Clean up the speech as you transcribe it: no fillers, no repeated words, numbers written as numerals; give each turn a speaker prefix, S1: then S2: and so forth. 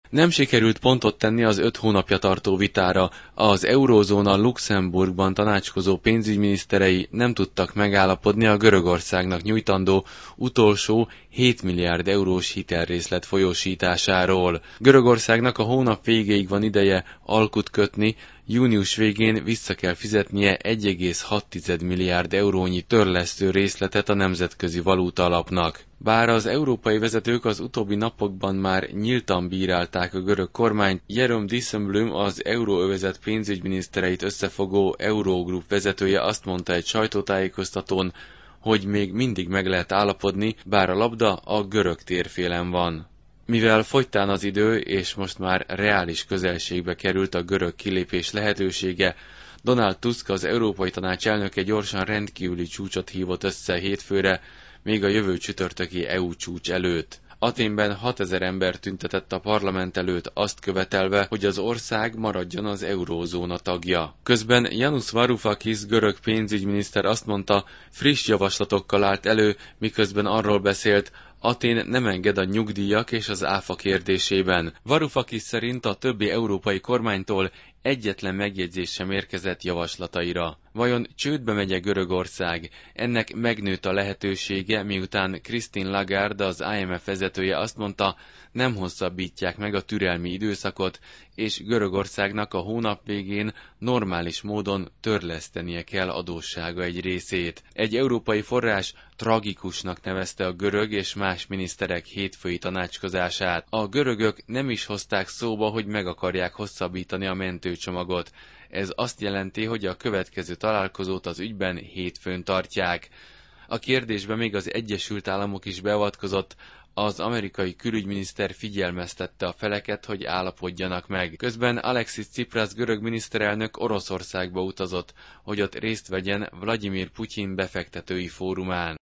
S1: Nem sikerült pontot tenni az 5 hónapja tartó vitára, az eurózóna Luxemburgban tanácskozó pénzügyminiszterei nem tudtak megállapodni a Görögországnak nyújtandó utolsó 7 milliárd eurós hitelrészlet folyósításáról. Görögországnak a hónap végéig van ideje alkut kötni, június végén vissza kell fizetnie 1,6 milliárd eurónyi törlesztő részletet a Nemzetközi Valutaalapnak. Bár az európai vezetők az utóbbi napokban már nyíltan bírálták a görög kormányt, Jeroen Dijsselbloem, az euróövezet pénzügyminisztereit összefogó Eurogroup vezetője azt mondta egy sajtótájékoztatón, hogy még mindig meg lehet állapodni, bár a labda a görög térfélen van. Mivel fogytán az idő, és most már reális közelségbe került a görög kilépés lehetősége, Donald Tusk, az Európai Tanács elnöke gyorsan rendkívüli csúcsot hívott össze hétfőre, még a jövő csütörtöki EU csúcs előtt. Athénben 6000 ember tüntetett a parlament előtt azt követelve, hogy az ország maradjon az eurózóna tagja. Közben Yanis Varoufakis görög pénzügyminiszter azt mondta, friss javaslatokkal állt elő, miközben arról beszélt, Athén nem enged a nyugdíjak és az áfa kérdésében. Varoufakis szerint a többi európai kormánytól egyetlen megjegyzés sem érkezett javaslataira. Vajon csődbe megy-e Görögország? Ennek megnőtt a lehetősége, miután Christine Lagarde, az IMF vezetője azt mondta, nem hosszabbítják meg a türelmi időszakot, és Görögországnak a hónap végén normális módon törlesztenie kell adóssága egy részét. Egy európai forrás tragikusnak nevezte a görög és más miniszterek hétfői tanácskozását. A görögök nem is hozták szóba, hogy meg akarják hosszabbítani a mentőcsomagot. Ez azt jelenti, hogy a következő találkozót az ügyben hétfőn tartják. A kérdésbe még az Egyesült Államok is beavatkozott, az amerikai külügyminiszter figyelmeztette a feleket, hogy állapodjanak meg. Közben Alexis Tsipras görög miniszterelnök Oroszországba utazott, hogy ott részt vegyen Vladimir Putyin befektetői fórumán.